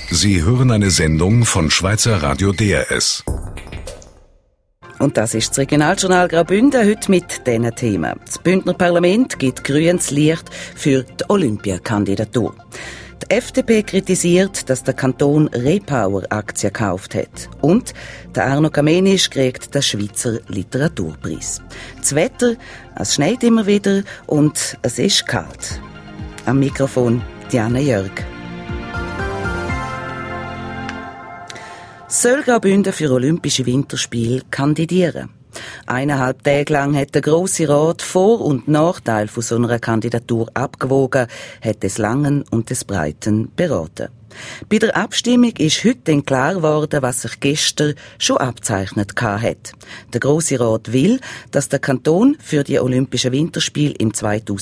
Sie hören eine Sendung von Schweizer Radio DRS. Und das ist das Regionaljournal Graubünden heute mit diesen Themen. Das Bündner Parlament gibt grünes Licht für die Olympiakandidatur. Die FDP kritisiert, dass der Kanton Repower-Aktien gekauft hat. Und der Arno Kamenisch kriegt den Schweizer Literaturpreis. Das Wetter, es schneit immer wieder und es ist kalt. Am Mikrofon Diana Jörg. Soll Graubünden für Olympische Winterspiele kandidieren? 1,5 Tage lang hat der Grosse Rat Vor- und Nachteile von so einer Kandidatur abgewogen, hat des Langen und des Breiten beraten. Bei der Abstimmung ist heute dann klar geworden, was sich gestern schon abzeichnet hat. Der Grosse Rat will, dass der Kanton für die Olympischen Winterspiele im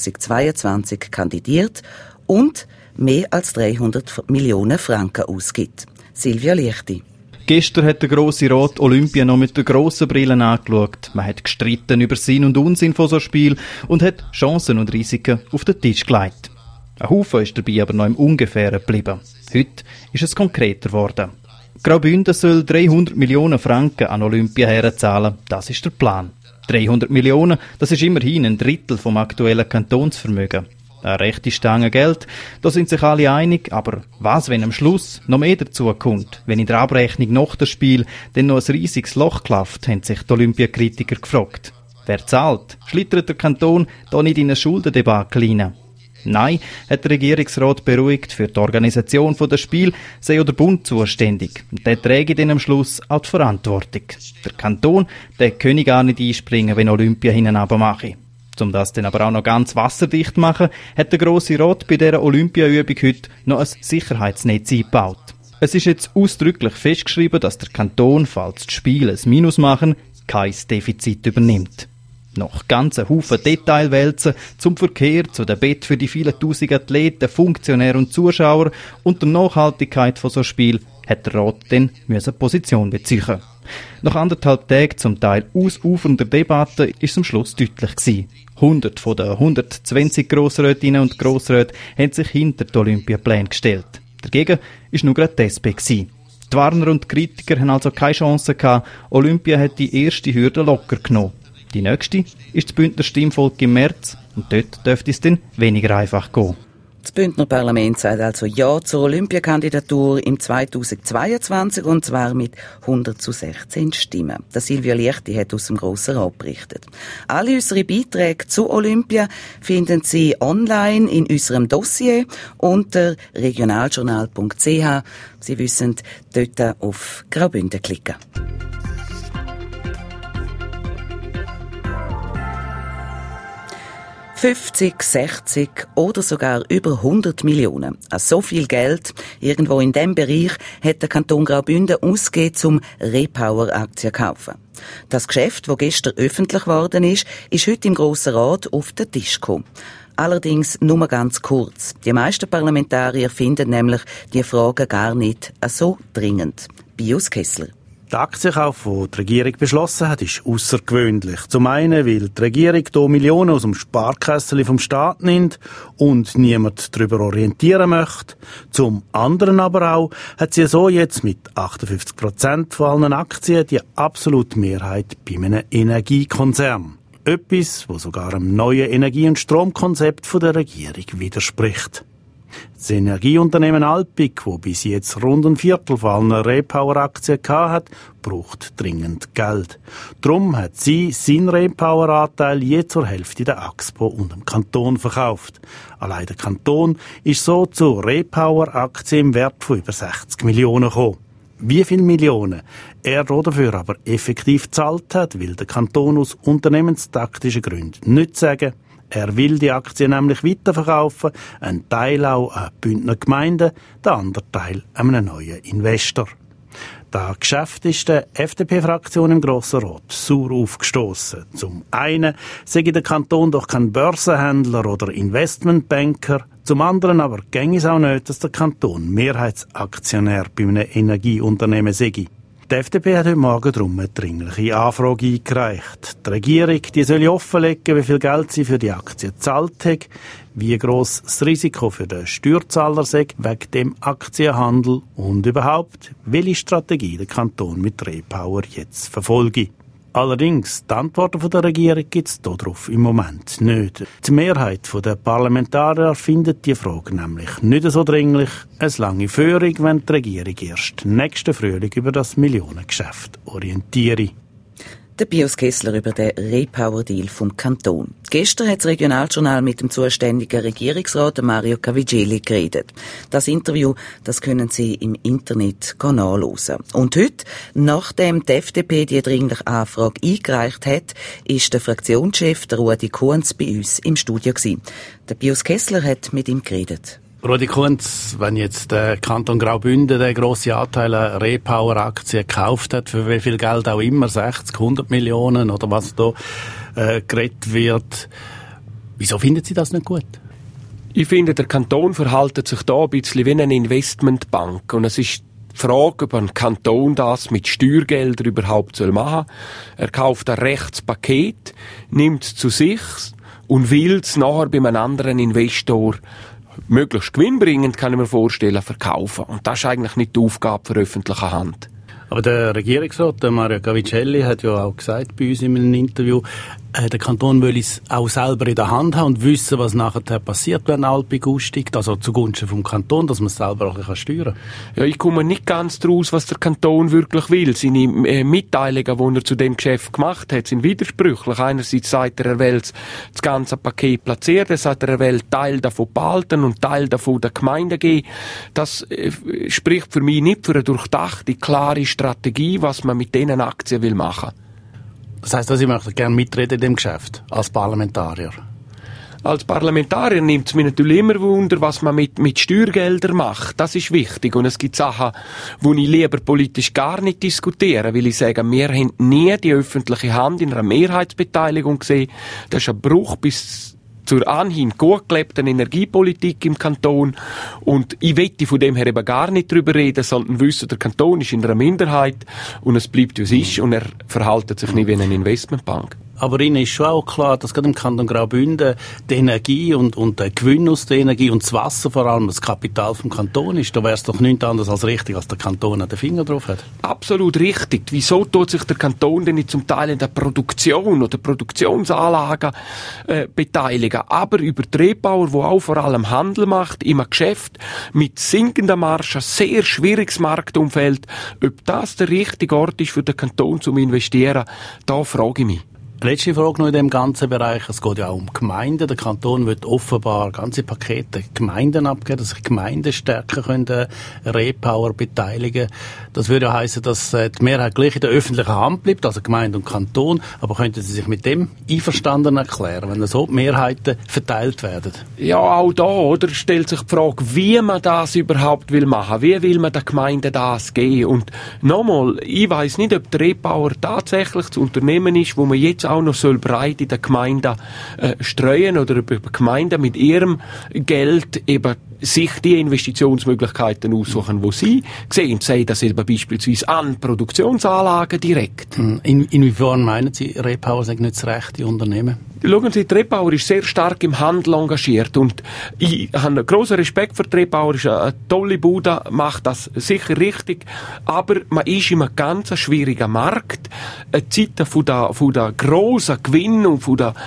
2022 kandidiert und mehr als 300 Millionen Franken ausgibt. Silvia Lichti. Gestern hat der Grosse Rat Olympia noch mit der grossen Brille angeschaut. Man hat gestritten über Sinn und Unsinn von so Spiel und hat Chancen und Risiken auf den Tisch gelegt. Ein Haufen ist dabei aber noch im Ungefähren geblieben. Heute ist es konkreter geworden. Graubünden soll 300 Millionen Franken an Olympia herzahlen. Das ist der Plan. 300 Millionen, das ist immerhin ein Drittel vom aktuellen Kantonsvermögen. Eine rechte Stange Geld, da sind sich alle einig, aber was, wenn am Schluss noch mehr dazu kommt? Wenn in der Abrechnung nach dem Spiel dann noch ein riesiges Loch klafft, haben sich die Olympiakritiker gefragt. Wer zahlt? Schlittert der Kanton da nicht in eine Schuldendebakel hinein? Nein, hat der Regierungsrat beruhigt, für die Organisation der Spiele sei auch der Bund zuständig. Und der träge dann am Schluss auch die Verantwortung. Der Kanton, der könne gar nicht einspringen, wenn Olympia hinten mache. Um das dann aber auch noch ganz wasserdicht zu machen, hat der Grosse Rat bei dieser Olympiaübung heute noch ein Sicherheitsnetz eingebaut. Es ist jetzt ausdrücklich festgeschrieben, dass der Kanton, falls die Spiele ein Minus machen, kein Defizit übernimmt. Noch ganz ein Haufen Detailwälzen zum Verkehr, zu dem Bett für die vielen tausend Athleten, Funktionäre und Zuschauer und der Nachhaltigkeit von so Spiel hat der Rat dann Position beziehen. Nach 1,5 Tagen zum Teil ausufernder Debatte ist es am Schluss deutlich gewesen. 100 von den 120 Grossrätinnen und Grossräten haben sich hinter die Olympiapläne gestellt. Dagegen war nur gerade die SP gewesen. Die Warner und die Kritiker haben also keine Chance gehabt. Olympia hat die erste Hürde locker genommen. Die nächste ist das Bündner Stimmvolk im März und dort dürfte es dann weniger einfach gehen. Das Bündner Parlament sagt also Ja zur Olympiakandidatur im 2022 und zwar mit 100:16 Stimmen. Der Silvia Lichti hat aus dem Grossen Rat berichtet. Alle unsere Beiträge zu Olympia finden Sie online in unserem Dossier unter regionaljournal.ch. Sie wissen dort auf Graubünden klicken. 50, 60 oder sogar über 100 Millionen. Also so viel Geld irgendwo in diesem Bereich hat der Kanton Graubünden ausgegeben, um Repower-Aktien zu kaufen. Das Geschäft, das gestern öffentlich geworden ist heute im Grossen Rat auf den Tisch gekommen. Allerdings nur ganz kurz. Die meisten Parlamentarier finden nämlich die Fragen gar nicht so dringend. Bius Kessler. Der Aktienkauf, den die Regierung beschlossen hat, ist außergewöhnlich. Zum einen, weil die Regierung hier Millionen aus dem Sparkessel vom Staat nimmt und niemand darüber orientieren möchte. Zum anderen aber auch, hat sie so jetzt mit 58% von allen Aktien die absolute Mehrheit bei einem Energiekonzern. Etwas, was sogar einem neuen Energie- und Stromkonzept von der Regierung widerspricht. Das Energieunternehmen Alpiq, das bis jetzt rund ein Viertel von allen Repower-Aktien hat, braucht dringend Geld. Darum hat sie seinen Repower-Anteil je zur Hälfte der Axpo und dem Kanton verkauft. Allein der Kanton ist so zu Repower-Aktien im Wert von über 60 Millionen gekommen. Wie viele Millionen er dafür aber effektiv gezahlt hat, will der Kanton aus unternehmenstaktischen Gründen nicht sagen. Er will die Aktien nämlich weiterverkaufen, ein Teil auch an Bündner Gemeinden, der andere Teil an einen neuen Investor. Das Geschäft ist der FDP-Fraktion im Grossen Rat sauer aufgestossen. Zum einen sei der Kanton doch kein Börsenhändler oder Investmentbanker, zum anderen aber ginge es auch nicht, dass der Kanton Mehrheitsaktionär bei einem Energieunternehmen sei. Die FDP hat heute Morgen darum eine dringliche Anfrage eingereicht. Die Regierung soll offenlegen, wie viel Geld sie für die Aktie gezahlt hat, wie gross das Risiko für den Steuerzahler sei wegen dem Aktienhandel und überhaupt, welche Strategie der Kanton mit Repower jetzt verfolge. Allerdings, die Antworten der Regierung gibt es darauf im Moment nicht. Die Mehrheit der Parlamentarier findet die Frage nämlich nicht so dringlich. Eine lange Führung, wenn die Regierung erst nächsten Frühling über das Millionengeschäft orientiere. Der Pius Kessler über den Repower-Deal vom Kanton. Gestern hat das Regionaljournal mit dem zuständigen Regierungsrat Mario Cavigeli geredet. Das Interview, das können Sie im Internet nachhören. Und heute, nachdem die FDP die dringliche Anfrage eingereicht hat, ist der Fraktionschef der Rudi Kunz bei uns im Studio gewesen. Der Pius Kessler hat mit ihm geredet. Rudi Kunz, wenn jetzt der Kanton Graubünden den grossen Anteil an Repower-Aktien gekauft hat, für wie viel Geld auch immer, 60, 100 Millionen oder was da geredet wird, wieso finden Sie das nicht gut? Ich finde, der Kanton verhält sich da ein bisschen wie eine Investmentbank. Und es ist die Frage, ob ein Kanton das mit Steuergeldern überhaupt machen soll. Er kauft ein Rechtspaket, nimmt es zu sich und will es nachher bei einem anderen Investor möglichst gewinnbringend, kann ich mir vorstellen, verkaufen. Und das ist eigentlich nicht die Aufgabe für öffentliche Hand. Aber der Regierungsrat, der Mario Cavigeli, hat ja auch gesagt bei uns in einem Interview, der Kanton will es auch selber in der Hand haben und wissen, was nachher passiert, wenn Alpig aussteigt, also zugunsten vom Kanton, dass man es selber auch steuern kann. Ja, ich komme nicht ganz draus, was der Kanton wirklich will. Seine Mitteilungen, die er zu dem Geschäft gemacht hat, sind widersprüchlich. Einerseits sagt er will das ganze Paket platzieren, dann sagt er will Teil davon behalten und Teil davon der Gemeinde geben. Das spricht für mich nicht für eine durchdachte, klare Strategie, was man mit diesen Aktien will machen. Das heisst, dass ich möchte gerne mitreden in dem Geschäft, als Parlamentarier. Als Parlamentarier nimmt es mich natürlich immer Wunder, was man mit Steuergeldern macht. Das ist wichtig. Und es gibt Sachen, die ich lieber politisch gar nicht diskutiere, weil ich sage, wir haben nie die öffentliche Hand in einer Mehrheitsbeteiligung gesehen. Das ist ein Bruch bis zur anhin gut gelebten Energiepolitik im Kanton. Und ich wette von dem her eben gar nicht drüber reden, sondern wissen, der Kanton ist in einer Minderheit und es bleibt, wie es ist und er verhält sich nicht wie eine Investmentbank. Aber Ihnen ist schon auch klar, dass gerade im Kanton Graubünden die Energie und der Gewinn aus der Energie und das Wasser vor allem das Kapital vom Kanton ist. Da wäre es doch nichts anderes als richtig, als der Kanton an den Finger drauf hat. Absolut richtig. Wieso tut sich der Kanton denn nicht zum Teil in der Produktion oder Produktionsanlagen beteiligen? Aber über die Repower, wo auch vor allem Handel macht, im Geschäft mit sinkender Marge, sehr schwieriges Marktumfeld, ob das der richtige Ort ist für den Kanton zum Investieren, da frage ich mich. Letzte Frage noch in diesem ganzen Bereich. Es geht ja auch um Gemeinden. Der Kanton wird offenbar ganze Pakete Gemeinden abgeben, dass sich Gemeinden stärker können Repower beteiligen. Das würde ja heissen, dass die Mehrheit gleich in der öffentlichen Hand bleibt, also Gemeinde und Kanton. Aber könnten Sie sich mit dem einverstanden erklären, wenn so die Mehrheiten verteilt werden? Ja, auch da, oder, stellt sich die Frage, wie man das überhaupt will machen. Wie will man der Gemeinde das geben? Und nochmal, ich weiss nicht, ob der Repower tatsächlich das Unternehmen ist, wo man jetzt auch noch soll breit in der Gemeinde streuen oder über Gemeinden mit ihrem Geld eben sich die Investitionsmöglichkeiten aussuchen, wo sie sehen, sei das eben beispielsweise an Produktionsanlagen direkt. Inwiefern meinen Sie, Repower sind nicht das rechte Unternehmen? Schauen Sie, die Repower ist sehr stark im Handel engagiert und ich habe einen grossen Respekt für die Repower, ist eine tolle Bude, macht das sicher richtig, aber man ist in einem ganz schwierigen Markt. Die Zeiten von der grossen Gewinn und von der,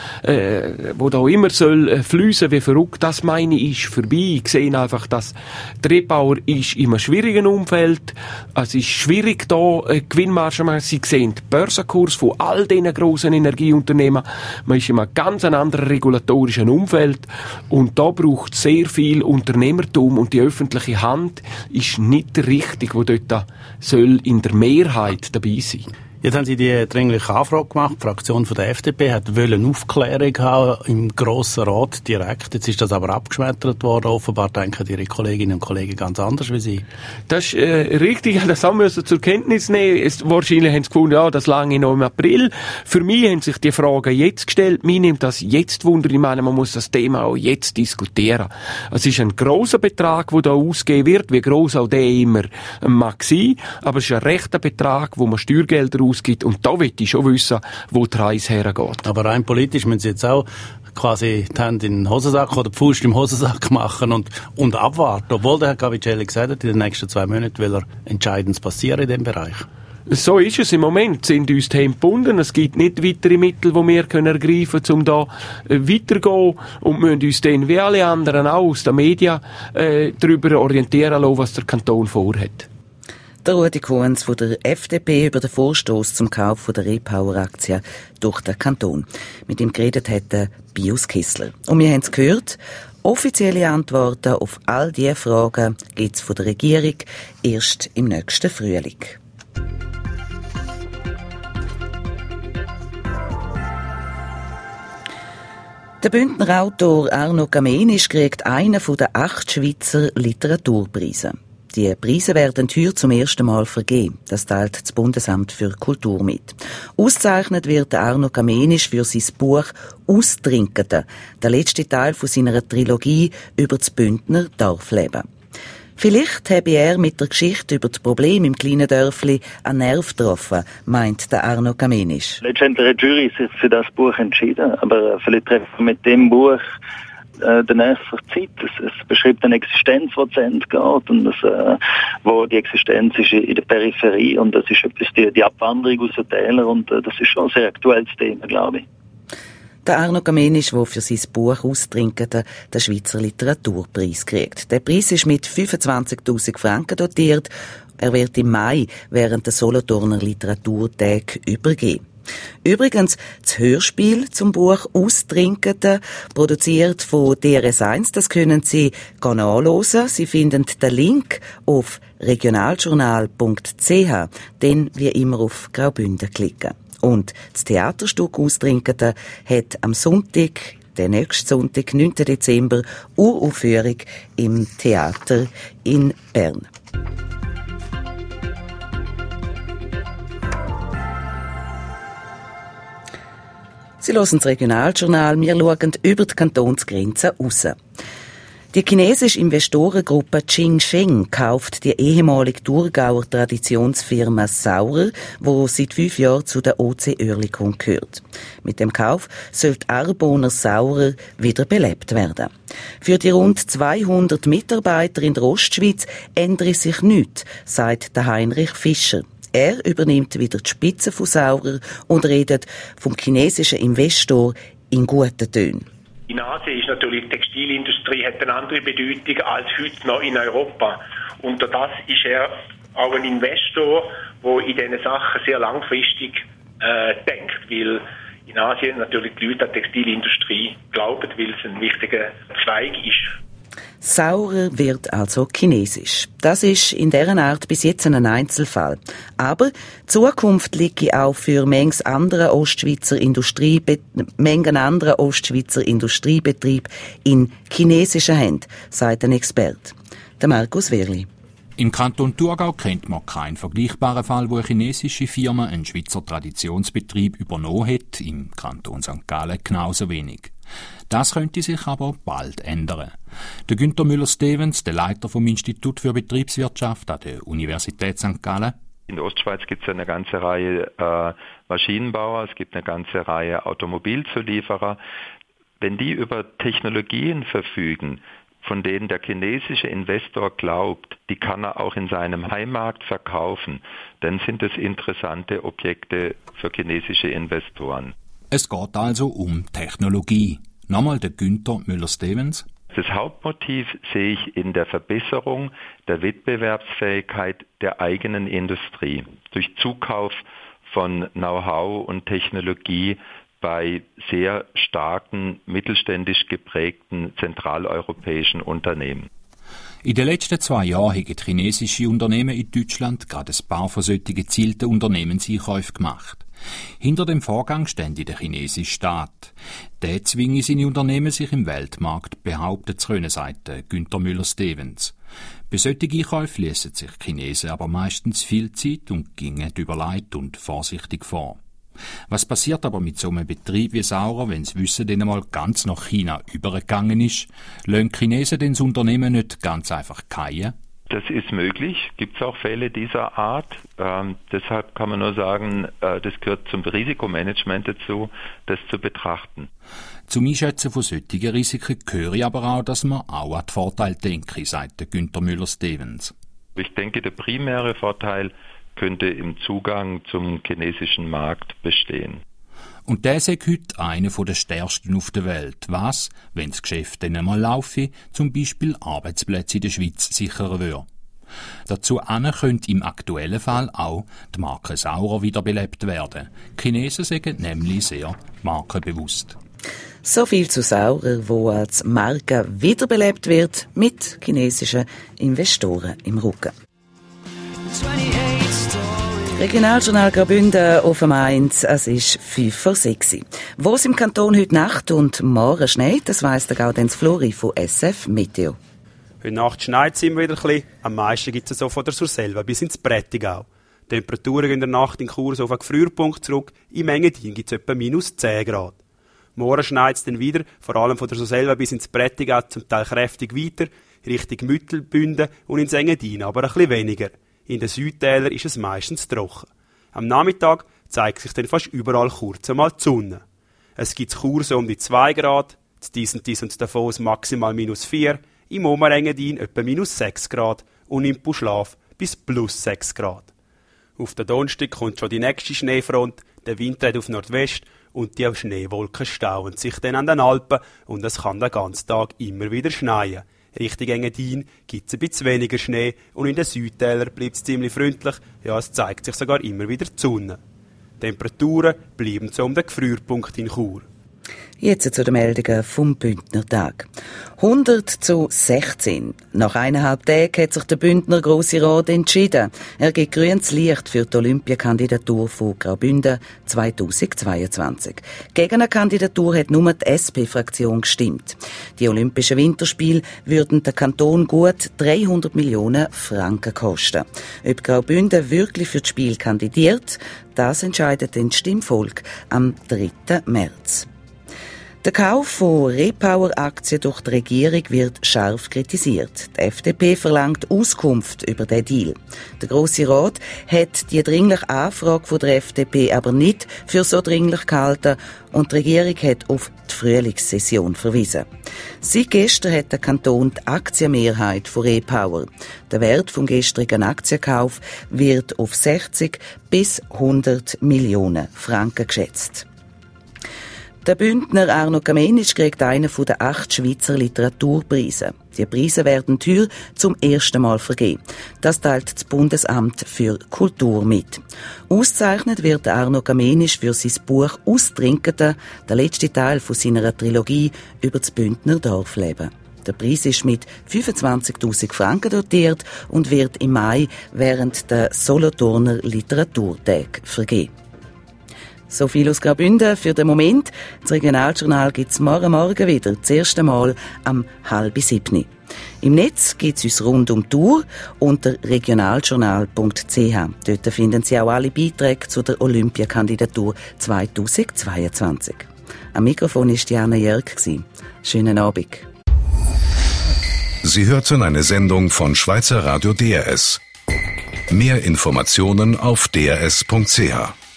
wo da immer soll fließen wie verrückt, das meine ich, ist vorbei. Ich sehe einfach, dass die Repower ist in einem schwierigen Umfeld. Es ist schwierig, da Gewinnmargen zu machen. Sie sehen den Börsenkurs von all diesen grossen Energieunternehmen. Man ist in einem ganz anderen regulatorischen Umfeld und da braucht es sehr viel Unternehmertum und die öffentliche Hand ist nicht der Richtige, der dort soll in der Mehrheit dabei sein. Jetzt haben Sie die dringliche Anfrage gemacht. Die Fraktion von der FDP hat Aufklärung haben im Grossen Rat direkt. Jetzt ist das aber abgeschmettert worden. Offenbar denken Ihre Kolleginnen und Kollegen ganz anders wie Sie. Das ist richtig. Das haben wir zur Kenntnis nehmen. Wahrscheinlich haben sie gefunden, ja, das lange noch im April. Für mich haben sich die Fragen jetzt gestellt. Mir nimmt das jetzt Wunder. Ich meine, man muss das Thema auch jetzt diskutieren. Es ist ein grosser Betrag, der da ausgegeben wird, wie gross auch der immer mag sein. Aber es ist ein rechter Betrag, wo man Steuergelder ausgibt. Und da will ich schon wissen, wo die Reise hergeht. Aber rein politisch müssen Sie jetzt auch quasi die Hände in den Hosensack oder die Faust im Hosensack machen und abwarten. Obwohl der Herr Cavicelli gesagt hat, in den nächsten 2 Monaten will er Entscheidendes passieren in diesem Bereich. So ist es im Moment, sind uns die Hände gebunden. Es gibt nicht weitere Mittel, die wir ergreifen können, um da weiterzugehen. Und müssen uns dann, wie alle anderen auch aus den Medien, darüber orientieren lassen, was der Kanton vorhat. Der Rudi Kuhns von der FDP über den Vorstoss zum Kauf der Repower-Aktien durch den Kanton. Mit ihm geredet hat der Pius Kissler. Und wir haben es gehört, offizielle Antworten auf all diese Fragen gibt es von der Regierung erst im nächsten Frühling. Der Bündner Autor Arno Kamenisch kriegt einen der 8 Schweizer Literaturpreise. Die Preise werden heuer zum ersten Mal vergeben. Das teilt das Bundesamt für Kultur mit. Ausgezeichnet wird Arno Kamenisch für sein Buch «Austrinkende», der letzte Teil von seiner Trilogie über das Bündner Dorfleben. Vielleicht habe er mit der Geschichte über das Problem im kleinen Dörfli einen Nerv getroffen, meint der Arno Kamenisch. Letztendlich hat die Jury sich für das Buch entschieden, aber vielleicht treffen wir mit dem Buch der nächsten Zeit. Es beschreibt eine Existenz, die zu Ende geht und wo die Existenz ist in der Peripherie und das ist etwas die Abwanderung aus den Tälern und das ist schon ein sehr aktuelles Thema, glaube ich. Der Arno Kamenisch, der für sein Buch «Austrinkende» den Schweizer Literaturpreis kriegt. Der Preis ist mit 25'000 Franken dotiert. Er wird im Mai während der Solothurner Literaturtage übergeben. Übrigens, das Hörspiel zum Buch «Austrinkende», produziert von DRS1, das können Sie nachhören. Sie finden den Link auf regionaljournal.ch, dann wie immer auf Graubünden klicken. Und das Theaterstück «Austrinkende» hat am Sonntag, den nächsten Sonntag, 9. Dezember, Uraufführung im Theater in Bern. Sie hören das Regionaljournal. Wir schauen über die Kantonsgrenzen raus. Die chinesische Investorengruppe Qingsheng kauft die ehemalige Thurgauer Traditionsfirma Saurer, die seit 5 Jahren zu der OC Oerlikon gehört. Mit dem Kauf soll die Arboner Saurer wieder belebt werden. Für die rund 200 Mitarbeiter in der Ostschweiz ändere sich nichts, sagt der Heinrich Fischer. Er übernimmt wieder die Spitze von Saurer und redet vom chinesischen Investor in guten Tönen. In Asien ist natürlich die Textilindustrie hat eine andere Bedeutung als heute noch in Europa. Und durch das ist er auch ein Investor, der in diesen Sachen sehr langfristig denkt, weil in Asien natürlich die Leute an die Textilindustrie glauben, weil es ein wichtiger Zweig ist. Saurer wird also chinesisch. Das ist in dieser Art bis jetzt ein Einzelfall. Aber die Zukunft liegt auch für manchen anderen Ostschweizer Industriebetrieb in chinesischen Händen, sagt ein Experte, der Markus Wehrli. Im Kanton Thurgau kennt man keinen vergleichbaren Fall, wo eine chinesische Firma einen Schweizer Traditionsbetrieb übernommen hat, im Kanton St. Gallen genauso wenig. Das könnte sich aber bald ändern. Der Günther Müller-Stevens, der Leiter vom Institut für Betriebswirtschaft an der Universität St. Gallen. In der Ostschweiz gibt es eine ganze Reihe Maschinenbauer, es gibt eine ganze Reihe Automobilzulieferer. Wenn die über Technologien verfügen, von denen der chinesische Investor glaubt, die kann er auch in seinem Heimmarkt verkaufen, dann sind es interessante Objekte für chinesische Investoren. Es geht also um Technologie. Nochmal der Günther Müller-Stevens. Das Hauptmotiv sehe ich in der Verbesserung der Wettbewerbsfähigkeit der eigenen Industrie durch Zukauf von Know-how und Technologie bei sehr starken, mittelständisch geprägten zentraleuropäischen Unternehmen. In den letzten 2 Jahren haben chinesische Unternehmen in Deutschland gerade ein paar von solchen gezielten Unternehmenseinkäufen gemacht. Hinter dem Vorgang steht der chinesische Staat. Der zwinge seine Unternehmen, sich im Weltmarkt behaupten zu können, sagt Günther Müller-Stevens. Bei solchen Einkäufen liessen sich Chinesen aber meistens viel Zeit und gingen überlegt und vorsichtig vor. Was passiert aber mit so einem Betrieb wie Saurer, wenn das Wissen dann einmal ganz nach China übergegangen ist? Lassen Chinesen denn das Unternehmen nicht ganz einfach fallen? Das ist möglich, gibt es auch Fälle dieser Art. Deshalb kann man nur sagen, das gehört zum Risikomanagement dazu, das zu betrachten. Zum Einschätzen von solchen Risiken gehöre aber auch, dass man auch an die Vorteile denke, sagt Günther Müller-Stevens. Ich denke, der primäre Vorteil könnte im Zugang zum chinesischen Markt bestehen. Und der ist heute einer der stärksten auf der Welt, was, wenn das Geschäft dann einmal laufe, zum Beispiel Arbeitsplätze in der Schweiz sichern würde. Dazu könnte im aktuellen Fall auch die Marke Saurer wiederbelebt werden. Die Chinesen sind nämlich sehr markenbewusst. So viel zu Saurer, wo als Marke wiederbelebt wird mit chinesischen Investoren im Rücken. Regionaljournal Graubünden auf dem 1, es ist 5:06. Wo es im Kanton heute Nacht und morgen schneit, das weiss der Gaudenz Flori von SF Meteo. Heute Nacht schneit es immer wieder ein bisschen. Am meisten gibt es so von der Surselva bis ins Prättigau. Die Temperaturen gehen in der Nacht in Chur so auf den Gefrierpunkt zurück. Im Engadin gibt es etwa -10 Grad. Morgen schneit es dann wieder, vor allem von der Surselva bis ins Prättigau, zum Teil kräftig weiter, Richtung Müttelbünden und ins Engadin aber ein bisschen weniger. In den Südtälern ist es meistens trocken. Am Nachmittag zeigt sich dann fast überall kurz einmal die Sonne. Es gibt Chur so um die 2 Grad, Dies und Davos maximal -4, im Oberengadin etwa -6 Grad und im Puschlaf bis +6 Grad. Auf den Donnerstag kommt schon die nächste Schneefront, der Wind dreht auf Nordwest und die Schneewolken stauen sich dann an den Alpen und es kann den ganzen Tag immer wieder schneien. Richtung Engadin gibt es ein bisschen weniger Schnee und in den Südtälern bleibt es ziemlich freundlich, ja, es zeigt sich sogar immer wieder die Sonne. Die Temperaturen bleiben so um den Gefrierpunkt in Chur. Jetzt zu den Meldungen vom Bündner Tag. 100:16. Nach 1,5 Tagen hat sich der Bündner Grosse Rat entschieden. Er gibt grünes Licht für die Olympiakandidatur von Graubünden 2022. Gegen eine Kandidatur hat nur die SP-Fraktion gestimmt. Die Olympischen Winterspiele würden den Kanton gut 300 Millionen Franken kosten. Ob Graubünden wirklich für das Spiel kandidiert, das entscheidet das Stimmvolk am 3. März. Der Kauf von Repower-Aktien durch die Regierung wird scharf kritisiert. Die FDP verlangt Auskunft über den Deal. Der Grosse Rat hat die dringliche Anfrage von der FDP aber nicht für so dringlich gehalten und die Regierung hat auf die Frühlingssession verwiesen. Seit gestern hat der Kanton die Aktienmehrheit von Repower. Der Wert vom gestrigen Aktienkauf wird auf 60 bis 100 Millionen Franken geschätzt. Der Bündner Arno Kamenisch kriegt einen von den 8 Schweizer Literaturpreisen. Die Preise werden teuer zum ersten Mal vergeben. Das teilt das Bundesamt für Kultur mit. Ausgezeichnet wird Arno Kamenisch für sein Buch «Austrinkete», der letzte Teil von seiner Trilogie über das Bündner Dorfleben. Der Preis ist mit 25.000 Franken dotiert und wird im Mai während der Solothurner Literaturtage vergeben. So viel aus Graubünden für den Moment. Das Regionaljournal gibt es morgen wieder, das erste Mal am 6:30. Im Netz gibt es uns rund um die Uhr unter regionaljournal.ch. Dort finden Sie auch alle Beiträge zu der Olympiakandidatur 2022. Am Mikrofon war Diana Jörg. Schönen Abend. Sie hörten eine Sendung von Schweizer Radio DRS. Mehr Informationen auf drs.ch.